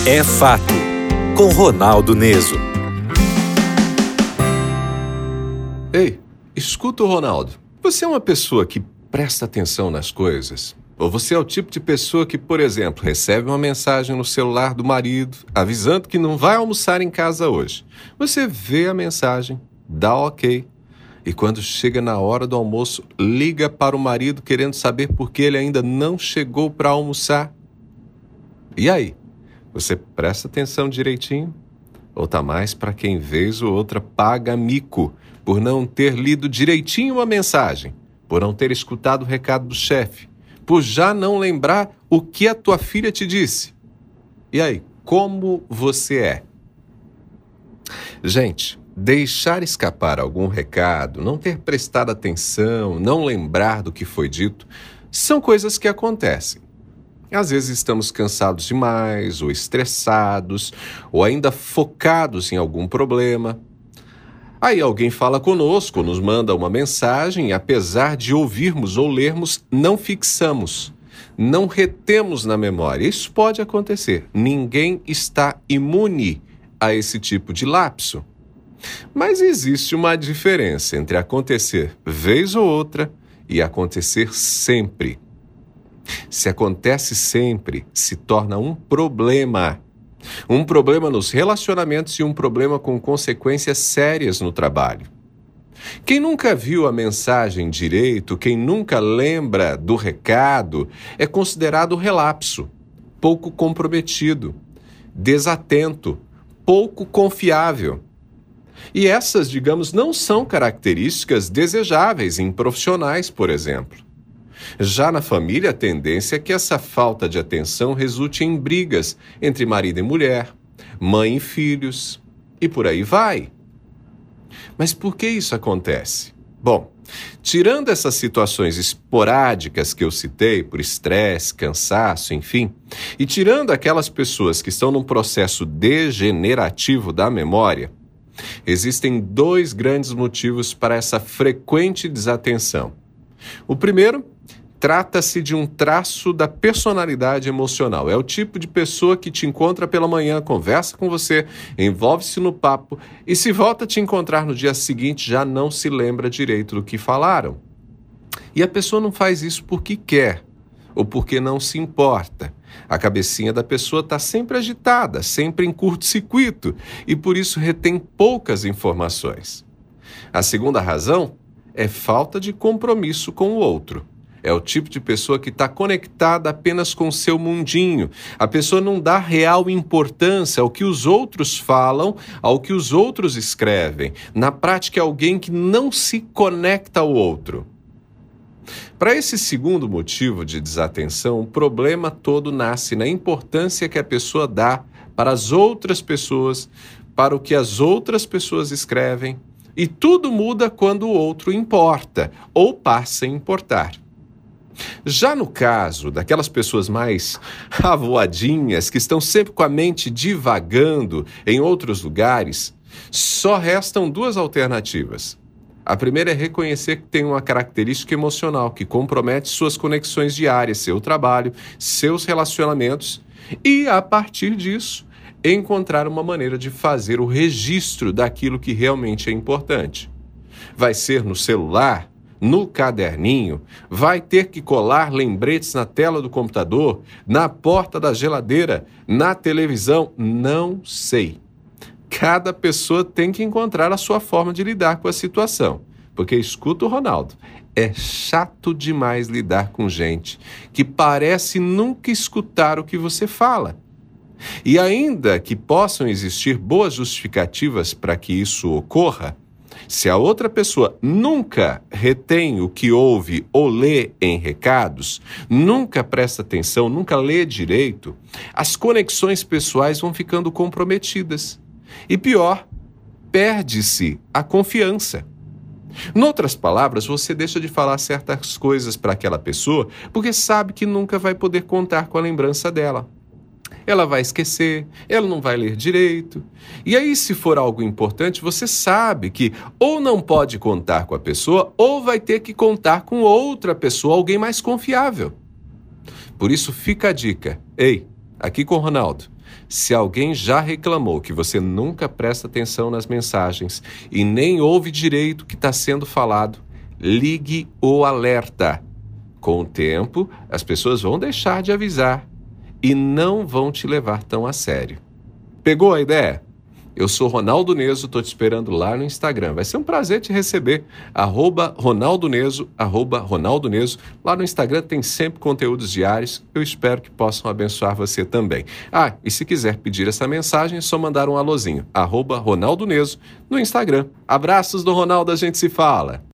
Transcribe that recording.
É Fato, com Ronaldo Neso. Ei, escuta o Ronaldo. Você é uma pessoa que presta atenção nas coisas? Ou você é o tipo de pessoa que, por exemplo, recebe uma mensagem no celular do marido avisando que não vai almoçar em casa hoje? Você vê a mensagem, dá ok, e quando chega na hora do almoço, liga para o marido querendo saber por que ele ainda não chegou para almoçar? E aí? Você presta atenção direitinho? Ou tá mais para quem vez ou outra paga mico por não ter lido direitinho uma mensagem, por não ter escutado o recado do chefe, por já não lembrar o que a tua filha te disse? E aí, como você é? Gente, deixar escapar algum recado, não ter prestado atenção, não lembrar do que foi dito, são coisas que acontecem. Às vezes estamos cansados demais, ou estressados, ou ainda focados em algum problema. Aí alguém fala conosco, nos manda uma mensagem e, apesar de ouvirmos ou lermos, não fixamos, não retemos na memória. Isso pode acontecer. Ninguém está imune a esse tipo de lapso. Mas existe uma diferença entre acontecer vez ou outra e acontecer sempre. Se acontece sempre, se torna um problema. Um problema nos relacionamentos e um problema com consequências sérias no trabalho. Quem nunca viu a mensagem direito, quem nunca lembra do recado, é considerado relapso, pouco comprometido, desatento, pouco confiável. E essas, digamos, não são características desejáveis em profissionais, por exemplo. Já na família, a tendência é que essa falta de atenção resulte em brigas entre marido e mulher, mãe e filhos, e por aí vai. Mas por que isso acontece? Bom, tirando essas situações esporádicas que eu citei, por estresse, cansaço, enfim, e tirando aquelas pessoas que estão num processo degenerativo da memória, existem dois grandes motivos para essa frequente desatenção. O primeiro, trata-se de um traço da personalidade emocional. É o tipo de pessoa que te encontra pela manhã, conversa com você, envolve-se no papo e se volta a te encontrar no dia seguinte já não se lembra direito do que falaram. E a pessoa não faz isso porque quer ou porque não se importa. A cabecinha da pessoa está sempre agitada, sempre em curto-circuito e por isso retém poucas informações. A segunda razão é falta de compromisso com o outro. É o tipo de pessoa que está conectada apenas com o seu mundinho. A pessoa não dá real importância ao que os outros falam, ao que os outros escrevem. Na prática, é alguém que não se conecta ao outro. Para esse segundo motivo de desatenção, o problema todo nasce na importância que a pessoa dá para as outras pessoas, para o que as outras pessoas escrevem. E tudo muda quando o outro importa ou passa a importar. Já no caso daquelas pessoas mais avoadinhas, que estão sempre com a mente divagando em outros lugares, só restam duas alternativas. A primeira é reconhecer que tem uma característica emocional que compromete suas conexões diárias, seu trabalho, seus relacionamentos e, a partir disso, encontrar uma maneira de fazer o registro daquilo que realmente é importante. Vai ser no celular? No caderninho, vai ter que colar lembretes na tela do computador, na porta da geladeira, na televisão, não sei. Cada pessoa tem que encontrar a sua forma de lidar com a situação. Porque, escuta o Ronaldo, é chato demais lidar com gente que parece nunca escutar o que você fala. E ainda que possam existir boas justificativas para que isso ocorra, se a outra pessoa nunca retém o que ouve ou lê em recados, nunca presta atenção, nunca lê direito, as conexões pessoais vão ficando comprometidas. E pior, perde-se a confiança. Em outras palavras, você deixa de falar certas coisas para aquela pessoa porque sabe que nunca vai poder contar com a lembrança dela. Ela vai esquecer, ela não vai ler direito. E aí, se for algo importante, você sabe que ou não pode contar com a pessoa, ou vai ter que contar com outra pessoa, alguém mais confiável. Por isso, fica a dica. Ei, aqui com o Ronaldo, Se alguém já reclamou que você nunca presta atenção nas mensagens e nem ouve direito o que está sendo falado, ligue o alerta. Com o tempo, as pessoas vão deixar de avisar e não vão te levar tão a sério. Pegou a ideia? Eu sou Ronaldo Neso, estou te esperando lá no Instagram. Vai ser um prazer te receber. @Ronaldo Neso, @Ronaldo Neso. Lá no Instagram tem sempre conteúdos diários. Eu espero que possam abençoar você também. E se quiser pedir essa mensagem, é só mandar um alôzinho. @Ronaldo Neso no Instagram. Abraços do Ronaldo, a gente se fala.